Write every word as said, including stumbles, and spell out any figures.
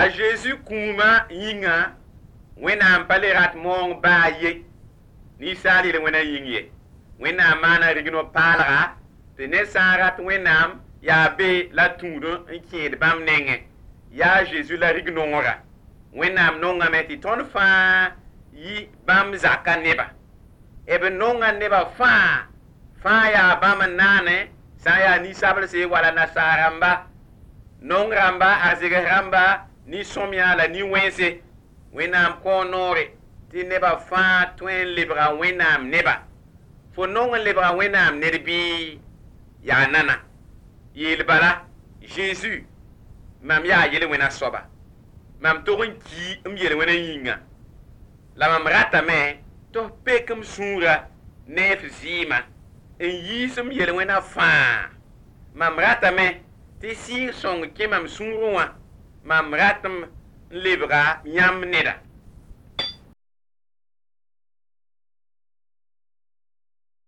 a Jésus kuma yinga wẽnnaam pa le rat moong baa ye ninsaal yel wẽna yĩng ye wẽnnaam maana rigno paalga tɩ ned sã n rat wẽnnaam yaa be la tũud n kẽed bãmb nengẽ yaa Jésus la rig-nongra wẽnnaam nongame tɩ tõnd fãa yi bãmb zaka neba b nonga neba fãa fãa yaa bãmb n naane sã n yaa nin-sablse wala nasaar rãmba nong rãmba arzgs rãmba nin-sõmyã la nin-wẽnse wẽnnaam kõo noore tɩ neba fãa tõe n lebga wẽnnaam neba fo nong n lebga wẽnnaam ned bɩ yaa nana yeel bala Jésus mam yaa yel wẽna soaba mam tog n ki m yel wẽna yĩnga la mam ratame tɩ f pek m sũura ne f zɩɩma n yiis m yel wẽna fãa mam ratame tɩ sɩɩg sõng kẽ mam sũurẽ wã mam ratm n lebga yãmb neda